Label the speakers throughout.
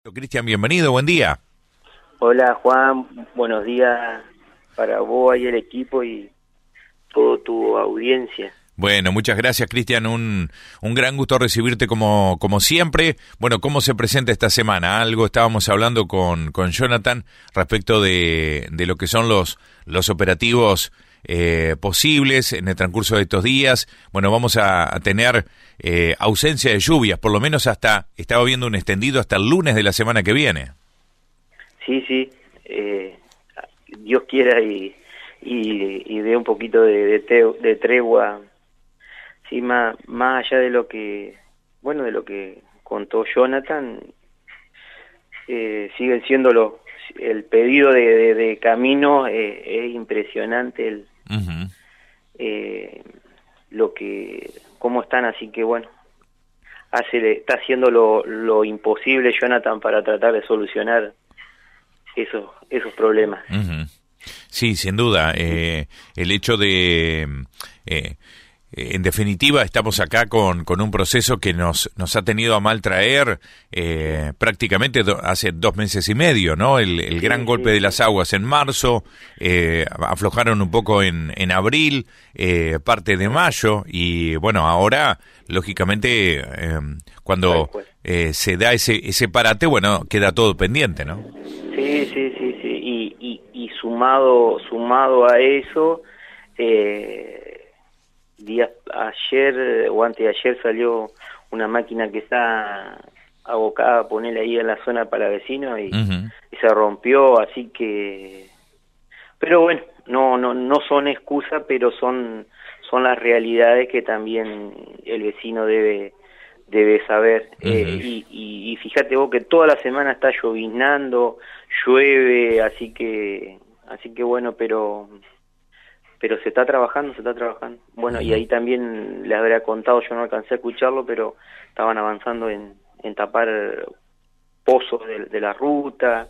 Speaker 1: Cristian, bienvenido, buen día.
Speaker 2: Hola Juan, buenos días para vos y el equipo y toda tu audiencia.
Speaker 1: Bueno, muchas gracias, Cristian, un gran gusto recibirte como siempre. Bueno, ¿cómo se presenta esta semana? Algo estábamos hablando con Jonathan respecto de lo que son los operativos posibles en el transcurso de estos días. Bueno, vamos a tener ausencia de lluvias, por lo menos estaba viendo un extendido hasta el lunes de la semana que viene.
Speaker 2: Sí, Dios quiera y dé un poquito de tregua, sí, más allá de lo que, de lo que contó Jonathan, siguen siendo el pedido de caminos, es impresionante cómo están, así que bueno, está haciendo lo imposible Jonathan para tratar de solucionar esos problemas.
Speaker 1: Uh-huh. Sí, sin duda, el hecho de en definitiva, estamos acá con un proceso que nos ha tenido a mal traer prácticamente hace 2 meses y medio, ¿no? El gran golpe de las aguas en marzo, aflojaron un poco en abril, parte de mayo, y bueno, ahora, lógicamente, cuando se da ese parate, bueno, queda todo pendiente, ¿no?
Speaker 2: Sí, y sumado a eso, ayer o antes de ayer salió una máquina que está abocada a ponerle ahí en la zona para vecinos y se rompió, así que, pero bueno, no son excusas, pero son las realidades que también el vecino debe saber. Y fíjate vos que toda la semana está lloviznando, llueve, así que bueno, pero se está trabajando. Bueno, y ahí también les habría contado, yo no alcancé a escucharlo, pero estaban avanzando en tapar pozos de la ruta,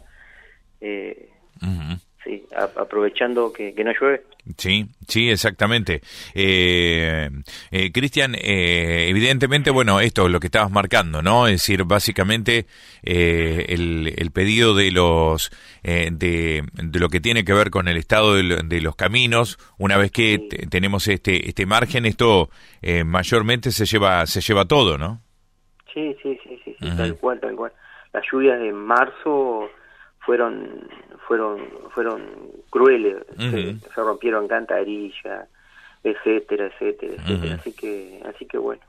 Speaker 2: sí, aprovechando que no llueve.
Speaker 1: Sí, exactamente. Cristian, evidentemente, bueno, esto es lo que estabas marcando, ¿no? Es decir, básicamente el pedido de de lo que tiene que ver con el estado de los caminos. Una vez que tenemos este margen, esto mayormente se lleva todo, ¿no?
Speaker 2: Sí, tal cual. Las lluvias de marzo fueron crueles, se rompieron cantarillas, etcétera, así que bueno.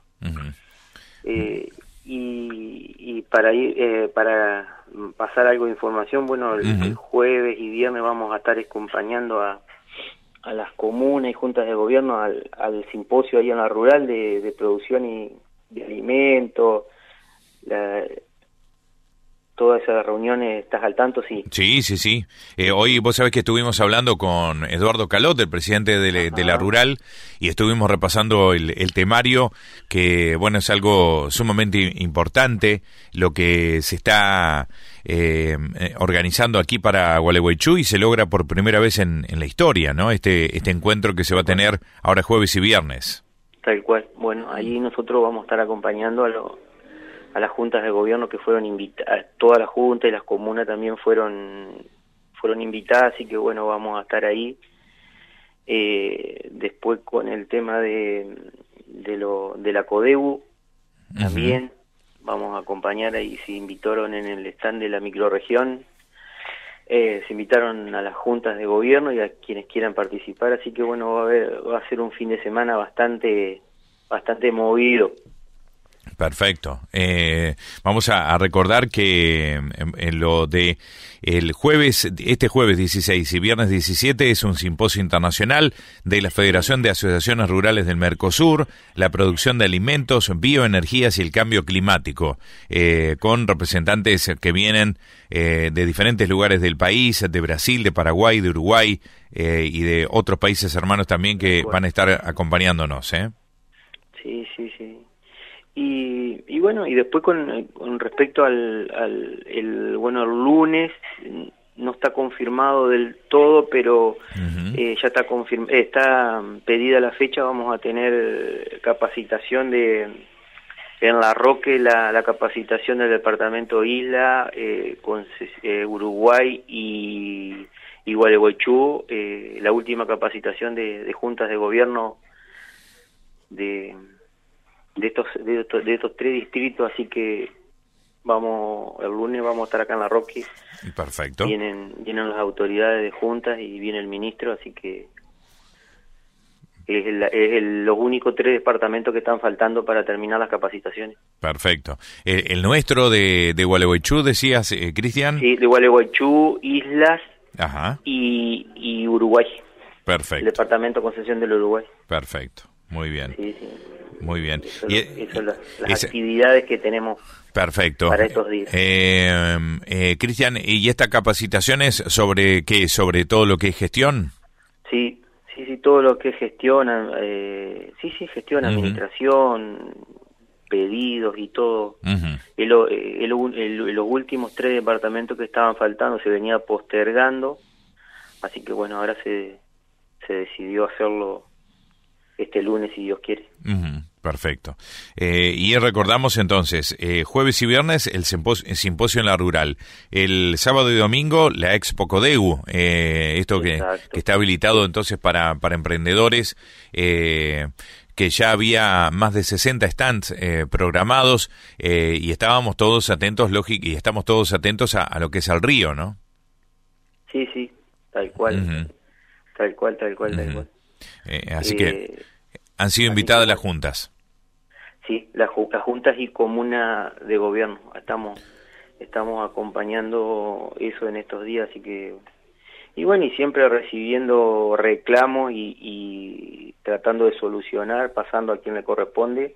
Speaker 2: Y para pasar algo de información, bueno, el jueves y viernes vamos a estar acompañando a las comunas y juntas de gobierno al simposio ahí en la rural de producción y de alimentos, todas esas reuniones. ¿Estás al tanto? Sí.
Speaker 1: Sí. Hoy vos sabés que estuvimos hablando con Eduardo Calot, el presidente de la Rural, y estuvimos repasando el temario, que bueno, es algo sumamente importante, lo que se está organizando aquí para Gualeguaychú, y se logra por primera vez en la historia, ¿no? Este encuentro que se va a tener ahora jueves y viernes.
Speaker 2: Tal cual. Bueno, ahí nosotros vamos a estar acompañando a las juntas de gobierno que fueron invitadas, todas las juntas y las comunas también fueron invitadas, así que bueno, vamos a estar ahí. Después con el tema de la CODEBU, también vamos a acompañar ahí, se invitaron en el stand de la microrregión, se invitaron a las juntas de gobierno y a quienes quieran participar, así que bueno, va a ser un fin de semana bastante movido.
Speaker 1: Perfecto. Vamos a recordar que en lo de este jueves 16 y viernes 17 es un simposio internacional de la Federación de Asociaciones Rurales del Mercosur, la producción de alimentos, bioenergías y el cambio climático, con representantes que vienen de diferentes lugares del país, de Brasil, de Paraguay, de Uruguay y de otros países hermanos también que van a estar acompañándonos.
Speaker 2: Sí. Y bueno, y después con respecto al el lunes no está confirmado del todo, pero ya está pedida la fecha. Vamos a tener capacitación En La Roque la capacitación del departamento Isla con Uruguay y Gualeguaychú, la última capacitación de juntas de gobierno de estos tres distritos, así que el lunes vamos a estar acá en La Roque.
Speaker 1: Perfecto.
Speaker 2: Vienen las autoridades de juntas y viene el ministro, así que los únicos 3 departamentos que están faltando para terminar las capacitaciones.
Speaker 1: Perfecto. ¿El nuestro de Gualeguaychú, decías, Cristian?
Speaker 2: Sí, de Gualeguaychú, Islas.
Speaker 1: Ajá.
Speaker 2: Y Uruguay.
Speaker 1: Perfecto.
Speaker 2: El departamento de Concepción del Uruguay.
Speaker 1: Perfecto. Muy bien.
Speaker 2: Sí.
Speaker 1: Muy bien.
Speaker 2: Eso son las actividades que tenemos.
Speaker 1: Perfecto.
Speaker 2: Para estos días.
Speaker 1: Cristian, ¿y esta capacitación es sobre qué? ¿Sobre todo lo que es gestión?
Speaker 2: Sí, todo lo que es gestión, gestión, administración, pedidos y todo. Los últimos 3 departamentos que estaban faltando se venía postergando, así que bueno, ahora se decidió hacerlo este lunes, si Dios quiere.
Speaker 1: Perfecto. Y recordamos entonces, jueves y viernes el simposio en la rural, el sábado y domingo la Expo Codegu, esto que está habilitado entonces para emprendedores, que ya había más de 60 stands programados, y estábamos todos atentos, y estamos todos atentos a lo que es el río, ¿no? Sí,
Speaker 2: tal cual, tal cual.
Speaker 1: Así que han sido invitadas las juntas.
Speaker 2: Sí, las juntas y comuna de gobierno. Estamos acompañando eso en estos días, así que... Y bueno, y siempre recibiendo reclamos y tratando de solucionar, pasando a quien le corresponde,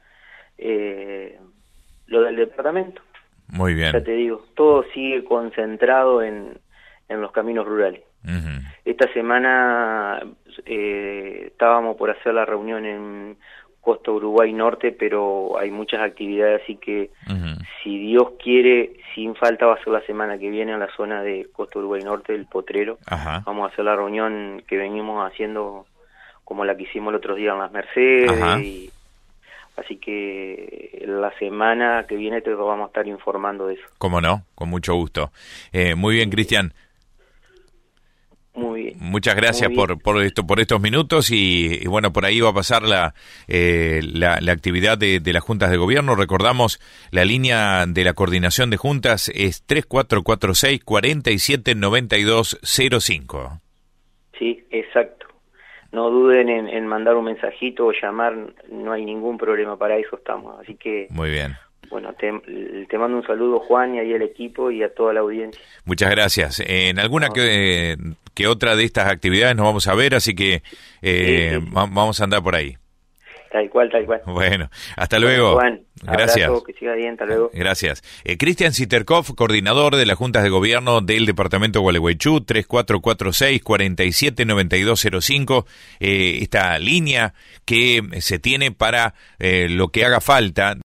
Speaker 2: lo del departamento.
Speaker 1: Muy bien.
Speaker 2: Ya te digo, todo sigue concentrado en los caminos rurales. Esta semana estábamos por hacer la reunión en Costa Uruguay Norte, pero hay muchas actividades, así que si Dios quiere, sin falta va a ser la semana que viene en la zona de Costa Uruguay Norte, del Potrero. Vamos a hacer la reunión que venimos haciendo, como la que hicimos el otro día en Las Mercedes, así que la semana que viene te vamos a estar informando de eso.
Speaker 1: Cómo no, con mucho gusto. Muy bien, Cristian.
Speaker 2: Muy bien.
Speaker 1: Muchas gracias por estos minutos y bueno, por ahí va a pasar la actividad de las juntas de gobierno. Recordamos, la línea de la coordinación de juntas es 3446-479205. Sí,
Speaker 2: exacto. No duden en mandar un mensajito o llamar, no hay ningún problema, para eso estamos. Así que...
Speaker 1: Muy bien.
Speaker 2: Bueno, te mando un saludo, Juan, y ahí al equipo y a toda la audiencia.
Speaker 1: Muchas gracias. En alguna que otra de estas actividades nos vamos a ver, así que vamos a andar por ahí.
Speaker 2: Tal cual.
Speaker 1: Bueno, hasta luego.
Speaker 2: Juan,
Speaker 1: gracias.
Speaker 2: Abrazo, que siga bien, hasta luego.
Speaker 1: Gracias. Cristian Sitterkopf, coordinador de las juntas de gobierno del departamento Gualeguaychú, 3446-479205, esta línea que se tiene para lo que haga falta.